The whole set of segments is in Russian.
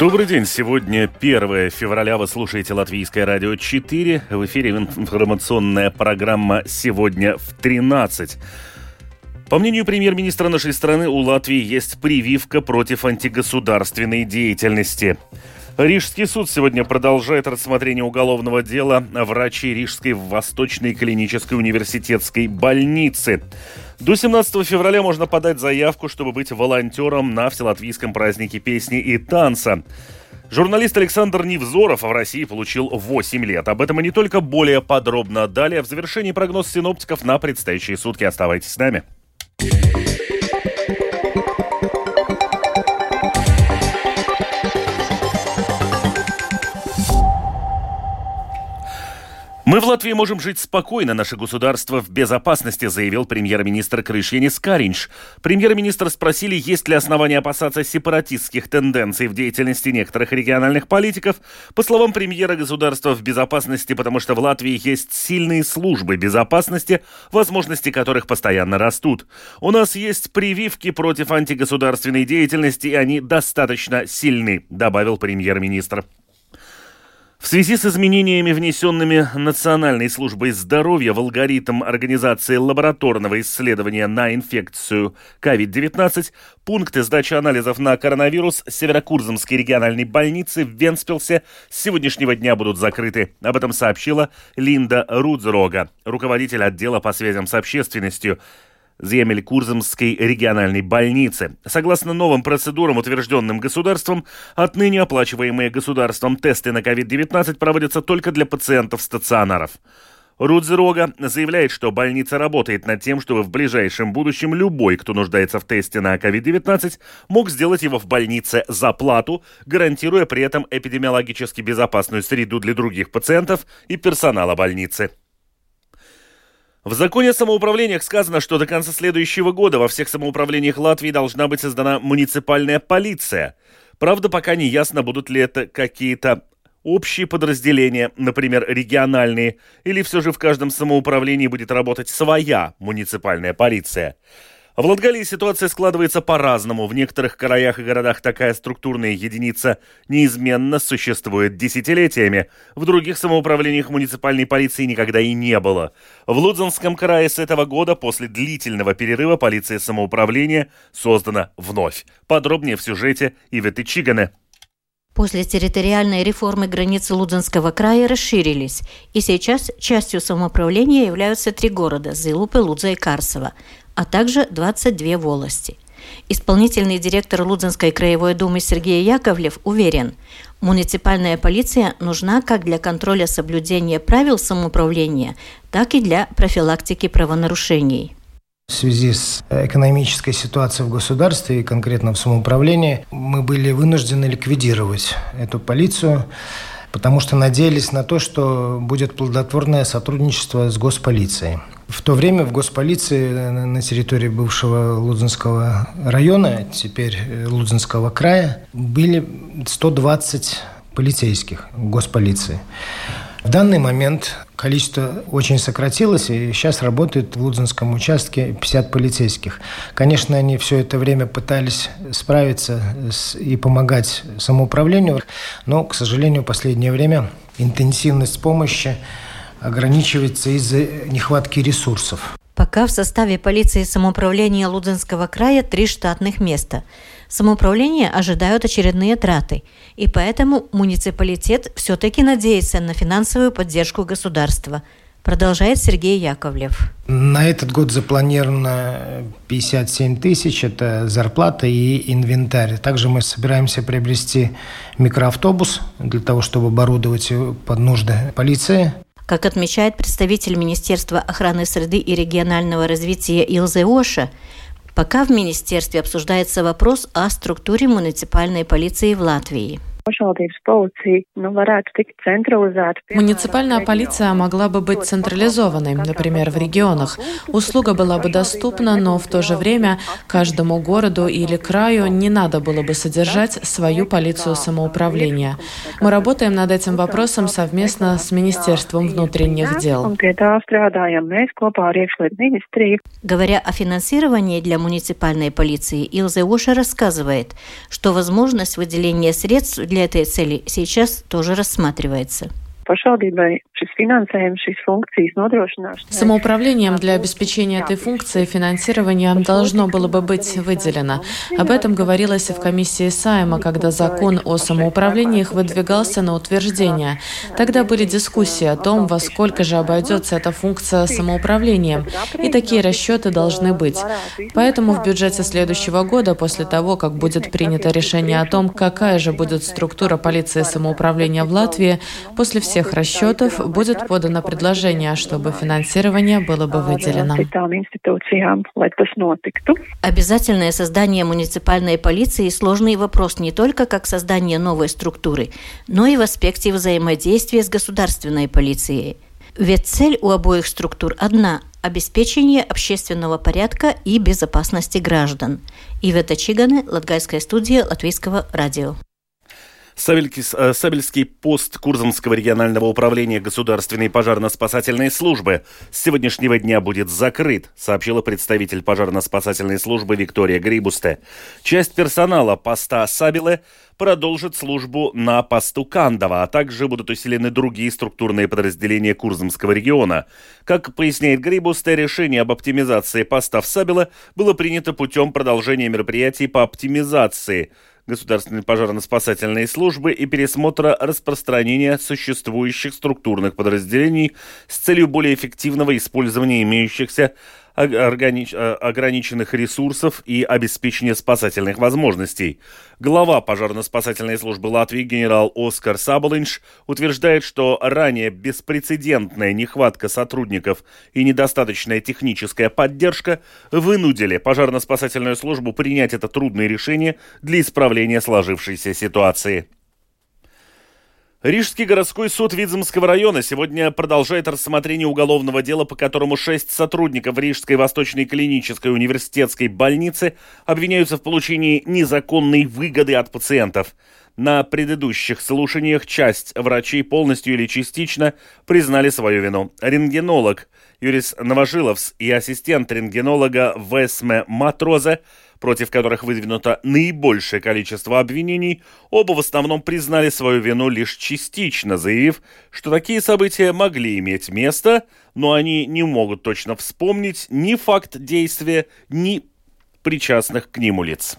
Добрый день. Сегодня 1 февраля. Вы слушаете Латвийское радио 4. В эфире информационная программа «Сегодня в 13». По мнению премьер-министра нашей страны, у Латвии есть прививка против антигосударственной деятельности. Рижский суд сегодня продолжает рассмотрение уголовного дела врачей Рижской Восточной клинической университетской больницы. До 17 февраля можно подать заявку, чтобы быть волонтером на Вселатвийском празднике песни и танца. Журналист Александр Невзоров в России получил 8 лет. Об этом и не только, более подробно далее. В завершении прогноз синоптиков на предстоящие сутки. Оставайтесь с нами. «Мы в Латвии можем жить спокойно, наше государство в безопасности», заявил премьер-министр Кришьянис Кариньш. Премьер-министра спросили, есть ли основания опасаться сепаратистских тенденций в деятельности некоторых региональных политиков. По словам премьера, государство в безопасности, потому что в Латвии есть сильные службы безопасности, возможности которых постоянно растут. «У нас есть прививки против антигосударственной деятельности, и они достаточно сильны», добавил премьер-министр. В связи с изменениями, внесенными Национальной службой здоровья в алгоритм организации лабораторного исследования на инфекцию COVID-19, пункты сдачи анализов на коронавирус Северокурзамской региональной больницы в Вентспилсе с сегодняшнего дня будут закрыты. Об этом сообщила Линда Рудзрога, руководитель отдела по связям с общественностью Земель-Курзамской региональной больницы. Согласно новым процедурам, утвержденным государством, отныне оплачиваемые государством тесты на COVID-19 проводятся только для пациентов стационаров. Рудзерога заявляет, что больница работает над тем, чтобы в ближайшем будущем любой, кто нуждается в тесте на COVID-19, мог сделать его в больнице за плату, гарантируя при этом эпидемиологически безопасную среду для других пациентов и персонала больницы. В законе о самоуправлениях сказано, что до конца следующего года во всех самоуправлениях Латвии должна быть создана муниципальная полиция. Правда, пока не ясно, будут ли это какие-то общие подразделения, например, региональные, или все же в каждом самоуправлении будет работать своя муниципальная полиция. В Латгалии ситуация складывается по-разному. В некоторых краях и городах такая структурная единица неизменно существует десятилетиями. В других самоуправлениях муниципальной полиции никогда и не было. В Лудзенском крае с этого года после длительного перерыва полиция самоуправления создана вновь. Подробнее в сюжете Иветы Чигане. После территориальной реформы границы Лудзенского края расширились, и сейчас частью самоуправления являются 3 города – Зилупе, Лудза и Карсова, а также 22 волости. Исполнительный директор Лудзенской краевой думы Сергей Яковлев уверен, муниципальная полиция нужна как для контроля соблюдения правил самоуправления, так и для профилактики правонарушений. В связи с экономической ситуацией в государстве и конкретно в самоуправлении мы были вынуждены ликвидировать эту полицию, потому что надеялись на то, что будет плодотворное сотрудничество с госполицией. В то время в госполиции на территории бывшего Лудзенского района, теперь Лудзенского края, были 120 полицейских госполиции. В данный момент количество очень сократилось, и сейчас работает в Лудзенском участке 50 полицейских. Конечно, они все это время пытались справиться и помогать самоуправлению, но, к сожалению, в последнее время интенсивность помощи ограничивается из-за нехватки ресурсов. Пока в составе полиции самоуправления Лудзенского края 3 штатных места. Самоуправление ожидают очередные траты, и поэтому муниципалитет все-таки надеется на финансовую поддержку государства, продолжает Сергей Яковлев. На этот год запланировано 57 тысяч, это зарплата и инвентарь. Также мы собираемся приобрести микроавтобус для того, чтобы оборудовать его под нужды полиции. Как отмечает представитель Министерства охраны среды и регионального развития Илзе Оша, пока в министерстве обсуждается вопрос о структуре муниципальной полиции в Латвии. Муниципальная полиция могла бы быть централизованной, например, в регионах. Услуга была бы доступна, но в то же время каждому городу или краю не надо было бы содержать свою полицию самоуправления. Мы работаем над этим вопросом совместно с Министерством внутренних дел. Говоря о финансировании для муниципальной полиции, Илзе Оша рассказывает, что возможность выделения средств для этой цели сейчас тоже рассматривается. Самоуправлением для обеспечения этой функции финансирование должно было бы быть выделено. Об этом говорилось и в комиссии Сайма, когда закон о самоуправлениях выдвигался на утверждение. Тогда были дискуссии о том, во сколько же обойдется эта функция самоуправлением, и такие расчеты должны быть. Поэтому в бюджете следующего года, после того, как будет принято решение о том, какая же будет структура полиции самоуправления в Латвии, после всех расчетов будет подано предложение, чтобы финансирование было бы выделено. Обязательное создание муниципальной полиции – сложный вопрос не только как создание новой структуры, но и в аспекте взаимодействия с государственной полицией. Ведь цель у обоих структур одна – обеспечение общественного порядка и безопасности граждан. Ивета Чигане, Латгальская студия Латвийского радио. Сабельский пост Курзамского регионального управления государственной пожарно-спасательной службы с сегодняшнего дня будет закрыт, сообщила представитель пожарно-спасательной службы Виктория Грибусте. Часть персонала поста Сабеле продолжит службу на посту Кандова, а также будут усилены другие структурные подразделения Курзамского региона. Как поясняет Грибусте, решение об оптимизации поста в Сабеле было принято путем продолжения мероприятий по оптимизации государственной пожарно-спасательной службы и пересмотра распространения существующих структурных подразделений с целью более эффективного использования имеющихся ограниченных ресурсов и обеспечения спасательных возможностей. Глава пожарно-спасательной службы Латвии генерал Оскар Саболинш утверждает, что ранее беспрецедентная нехватка сотрудников и недостаточная техническая поддержка вынудили пожарно-спасательную службу принять это трудное решение для исправления сложившейся ситуации. Рижский городской суд Видземского района сегодня продолжает рассмотрение уголовного дела, по которому 6 сотрудников Рижской Восточной клинической университетской больницы обвиняются в получении незаконной выгоды от пациентов. На предыдущих слушаниях часть врачей полностью или частично признали свою вину. Рентгенолог Юрис Новожиловс и ассистент рентгенолога Весме Матрозе, против которых выдвинуто наибольшее количество обвинений, оба в основном признали свою вину лишь частично, заявив, что такие события могли иметь место, но они не могут точно вспомнить ни факт действия, ни причастных к нему лиц.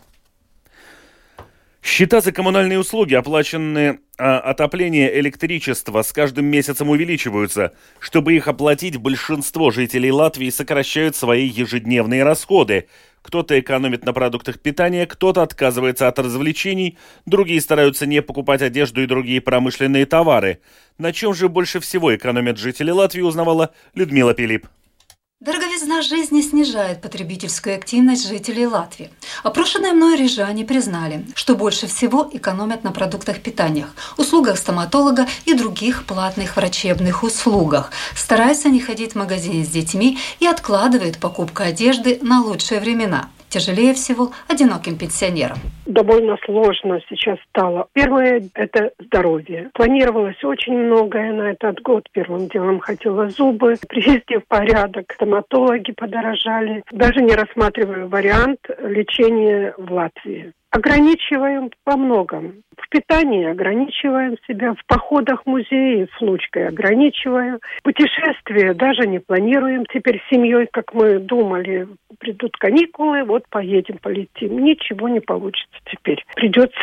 Счета за коммунальные услуги, оплаченные отопление, электричество, с каждым месяцем увеличиваются. Чтобы их оплатить, большинство жителей Латвии сокращают свои ежедневные расходы. Кто-то экономит на продуктах питания, кто-то отказывается от развлечений, другие стараются не покупать одежду и другие промышленные товары. На чем же больше всего экономят жители Латвии, узнавала Людмила Пилип. Дороговизна жизни снижает потребительскую активность жителей Латвии. Опрошенные мной рижане признали, что больше всего экономят на продуктах питания, услугах стоматолога и других платных врачебных услугах. Стараются не ходить в магазин с детьми и откладывают покупку одежды на лучшие времена. Тяжелее всего одиноким пенсионерам. Довольно сложно сейчас стало. Первое – это здоровье. Планировалось очень многое на этот год. Первым делом хотела зубы привести в порядок. Стоматологи подорожали. Даже не рассматриваю вариант лечения в Латвии. Ограничиваем во многом. В питании ограничиваем себя, в походах в музеи с внучкой ограничиваем. Путешествия даже не планируем. Теперь с семьей, как мы думали, придут каникулы, вот поедем, полетим. Ничего не получится теперь. Придется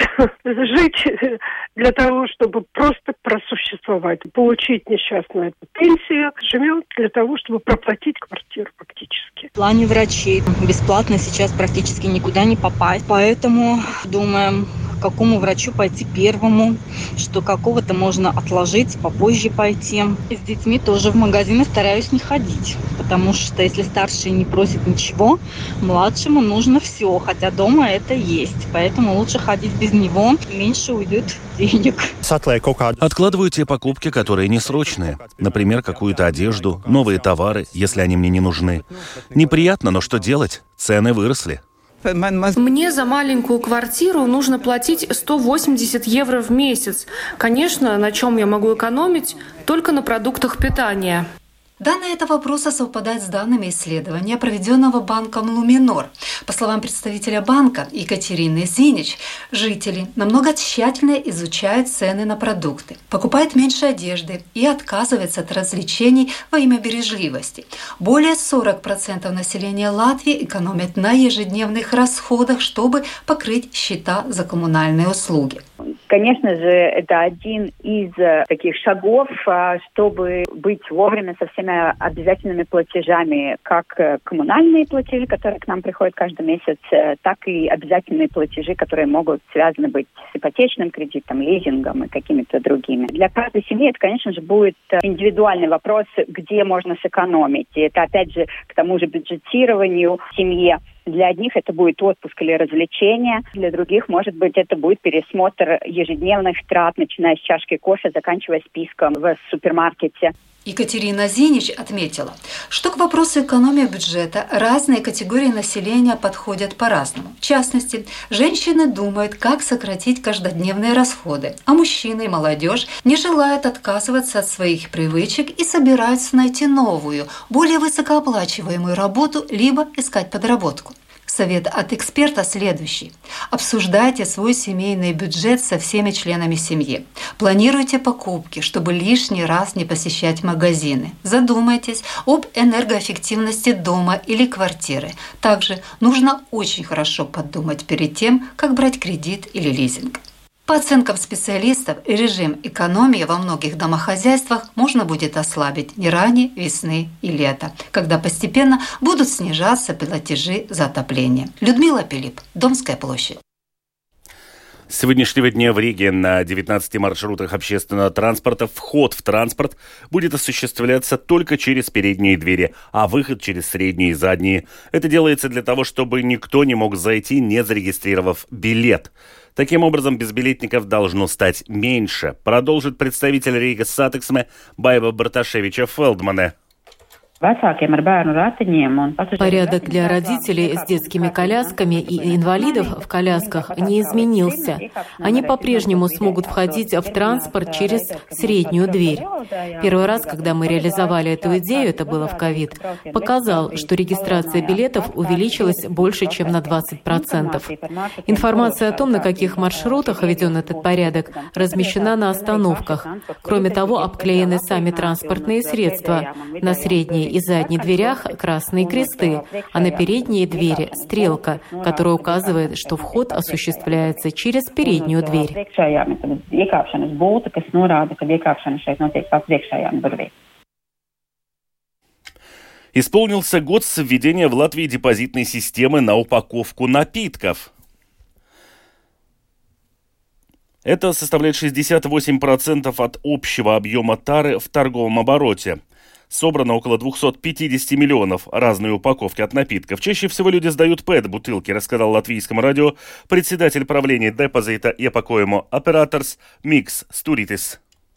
жить для того, чтобы просто просуществовать. Получить несчастную пенсию. Живем для того, чтобы проплатить квартиру фактически. В плане врачей бесплатно сейчас практически никуда не попасть. Поэтому думаем, к какому врачу пойти первому, что какого-то можно отложить, попозже пойти. И с детьми тоже в магазины стараюсь не ходить, потому что если старший не просит ничего, младшему нужно все, хотя дома это есть. Поэтому лучше ходить без него, меньше уйдет денег. Откладываю те покупки, которые несрочные. Например, какую-то одежду, новые товары, если они мне не нужны. Неприятно, но что делать? Цены выросли. Мне за маленькую квартиру нужно платить 180 евро в месяц. Конечно, на чем я могу экономить? Только на продуктах питания. Данные этого вопроса совпадают с данными исследования, проведенного банком «Луминор». По словам представителя банка Екатерины Зинич, жители намного тщательнее изучают цены на продукты, покупают меньше одежды и отказываются от развлечений во имя бережливости. Более 40% населения Латвии экономят на ежедневных расходах, чтобы покрыть счета за коммунальные услуги. Конечно же, это один из таких шагов, чтобы быть вовремя со всеми обязательными платежами, как коммунальные платежи, которые к нам приходят каждый месяц, так и обязательные платежи, которые могут связаны быть с ипотечным кредитом, лизингом и какими-то другими. Для каждой семьи это, конечно же, будет индивидуальный вопрос, где можно сэкономить. И это, опять же, к тому же бюджетированию в семье. Для одних это будет отпуск или развлечение, для других, может быть, это будет пересмотр ежедневных трат, начиная с чашки кофе, заканчивая списком в супермаркете. Екатерина Зинич отметила, что к вопросу экономии бюджета разные категории населения подходят по-разному. В частности, женщины думают, как сократить каждодневные расходы, а мужчины и молодежь не желают отказываться от своих привычек и собираются найти новую, более высокооплачиваемую работу, либо искать подработку. Совет от эксперта следующий. Обсуждайте свой семейный бюджет со всеми членами семьи. Планируйте покупки, чтобы лишний раз не посещать магазины. Задумайтесь об энергоэффективности дома или квартиры. Также нужно очень хорошо подумать перед тем, как брать кредит или лизинг. По оценкам специалистов, режим экономии во многих домохозяйствах можно будет ослабить не ранее весны и лета, когда постепенно будут снижаться платежи за отопление. Людмила Пилип, Домская площадь. С сегодняшнего дня в Риге на 19 маршрутах общественного транспорта вход в транспорт будет осуществляться только через передние двери, а выход через средние и задние. Это делается для того, чтобы никто не мог зайти, не зарегистрировав билет. Таким образом, безбилетников должно стать меньше, продолжит представитель Рига Сатексме Байва Барташевича-Фелдмане. Порядок для родителей с детскими колясками и инвалидов в колясках не изменился. Они по-прежнему смогут входить в транспорт через среднюю дверь. Первый раз, когда мы реализовали эту идею, это было в ковид, показал, что регистрация билетов увеличилась больше, чем на 20%. Информация о том, на каких маршрутах введен этот порядок, размещена на остановках. Кроме того, обклеены сами транспортные средства. На средней и задней дверях красные кресты, а на передние двери стрелка, которая указывает, что вход осуществляется через переднюю дверь. Исполнился год с введения в Латвии депозитной системы на упаковку напитков. Это составляет 68% от общего объема тары в торговом обороте. Собрано около 250 миллионов разной упаковки от напитков. Чаще всего люди сдают ПЭТ-бутылки, рассказал латвийскому радио председатель правления депозита Iepakojuma Operators Mikls Sturītis.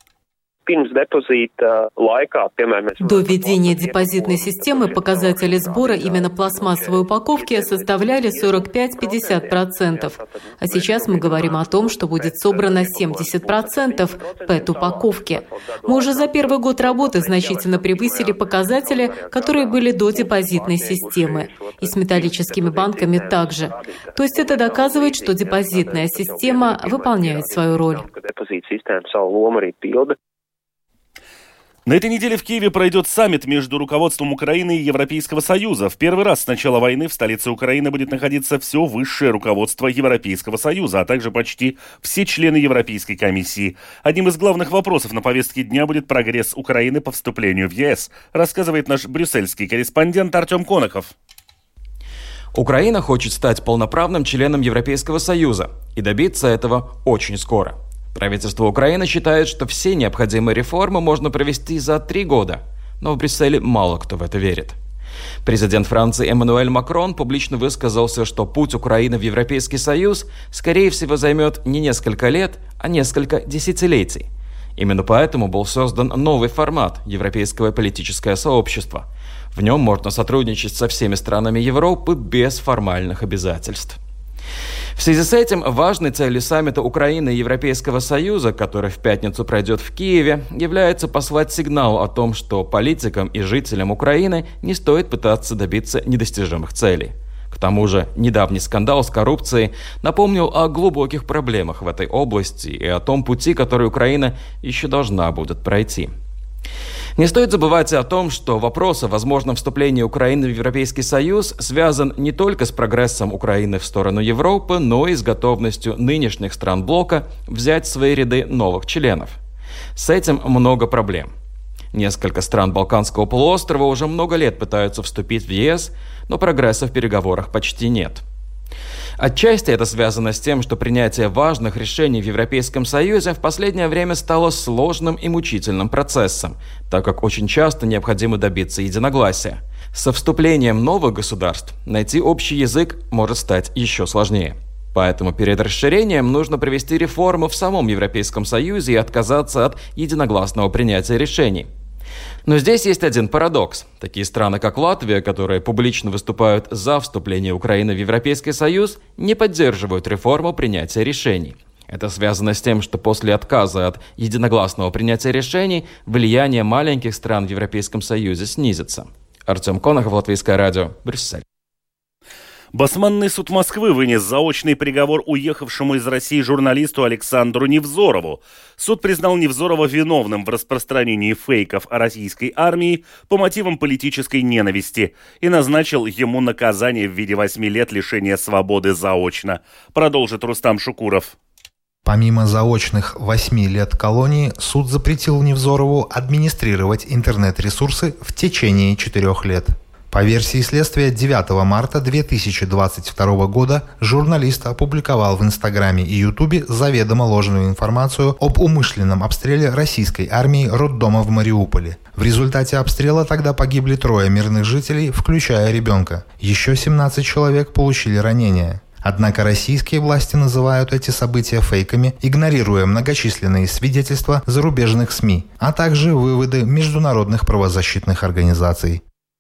До введения депозитной системы показатели сбора именно пластмассовой упаковки составляли 45-50%. А сейчас мы говорим о том, что будет собрано 70% ПЭТ-упаковки. Мы уже за первый год работы значительно превысили показатели, которые были до депозитной системы. И с металлическими банками также. То есть это доказывает, что депозитная система выполняет свою роль. На этой неделе в Киеве пройдет саммит между руководством Украины и Европейского Союза. В первый раз с начала войны в столице Украины будет находиться все высшее руководство Европейского Союза, а также почти все члены Европейской комиссии. Одним из главных вопросов на повестке дня будет прогресс Украины по вступлению в ЕС, рассказывает наш брюссельский корреспондент Артем Конохов. Украина хочет стать полноправным членом Европейского Союза и добиться этого очень скоро. Правительство Украины считает, что все необходимые реформы можно провести за 3 года, но в Брюсселе мало кто в это верит. Президент Франции Эммануэль Макрон публично высказался, что путь Украины в Европейский Союз, скорее всего, займет не несколько лет, а несколько десятилетий. Именно поэтому был создан новый формат – Европейское политическое сообщество. В нем можно сотрудничать со всеми странами Европы без формальных обязательств. В связи с этим важной целью саммита Украины и Европейского Союза, который в пятницу пройдет в Киеве, является послать сигнал о том, что политикам и жителям Украины не стоит пытаться добиться недостижимых целей. К тому же, недавний скандал с коррупцией напомнил о глубоких проблемах в этой области и о том пути, который Украина еще должна будет пройти. Не стоит забывать и о том, что вопрос о возможном вступлении Украины в Европейский Союз связан не только с прогрессом Украины в сторону Европы, но и с готовностью нынешних стран блока взять в свои ряды новых членов. С этим много проблем. Несколько стран Балканского полуострова уже много лет пытаются вступить в ЕС, но прогресса в переговорах почти нет. Отчасти это связано с тем, что принятие важных решений в Европейском Союзе в последнее время стало сложным и мучительным процессом, так как очень часто необходимо добиться единогласия. Со вступлением новых государств найти общий язык может стать еще сложнее. Поэтому перед расширением нужно провести реформы в самом Европейском Союзе и отказаться от единогласного принятия решений. Но здесь есть один парадокс. Такие страны, как Латвия, которые публично выступают за вступление Украины в Европейский Союз, не поддерживают реформу принятия решений. Это связано с тем, что после отказа от единогласного принятия решений влияние маленьких стран в Европейском Союзе снизится. Артем Конохов, Латвийское радио, Брюссель. Басманный суд Москвы вынес заочный приговор уехавшему из России журналисту Александру Невзорову. Суд признал Невзорова виновным в распространении фейков о российской армии по мотивам политической ненависти и назначил ему наказание в виде 8 лет лишения свободы заочно. Продолжит Рустам Шукуров. Помимо заочных 8 лет колонии, суд запретил Невзорову администрировать интернет-ресурсы в течение 4 лет. По версии следствия, 9 марта 2022 года журналист опубликовал в Инстаграме и Ютубе заведомо ложную информацию об умышленном обстреле российской армии роддома в Мариуполе. В результате обстрела тогда погибли 3 мирных жителей, включая ребенка. Еще 17 человек получили ранения. Однако российские власти называют эти события фейками, игнорируя многочисленные свидетельства зарубежных СМИ, а также выводы международных правозащитных организаций.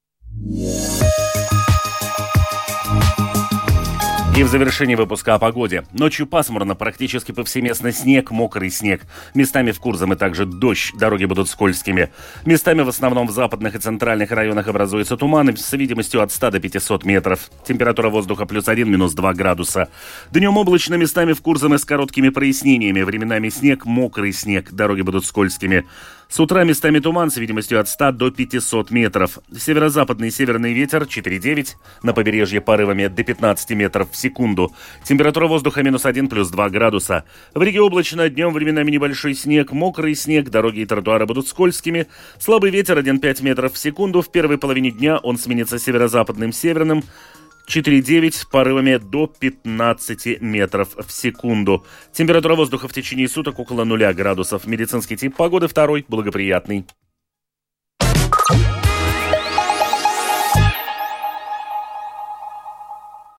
И в завершении выпуска о погоде. Ночью пасмурно, практически повсеместно снег, мокрый снег. Местами в Курзаме также дождь, дороги будут скользкими. Местами в основном в западных и центральных районах образуется туман с видимостью от 100 до 500 метров. Температура воздуха +1, -2 градуса. Днем облачно, местами в Курзаме с короткими прояснениями. Временами снег, мокрый снег, дороги будут скользкими. С утра местами туман с видимостью от 100 до 500 метров. Северо-западный северный ветер 4,9. На побережье порывами до 15 метров в секунду. Температура воздуха -1, +2 градуса. В Риге облачно, днем временами небольшой снег, мокрый снег, дороги и тротуары будут скользкими. Слабый ветер 1,5 метров в секунду. В первой половине дня он сменится северо-западным северным. 4,9 порывами до 15 метров в секунду. Температура воздуха в течение суток около 0 градусов. Медицинский тип погоды 2, благоприятный.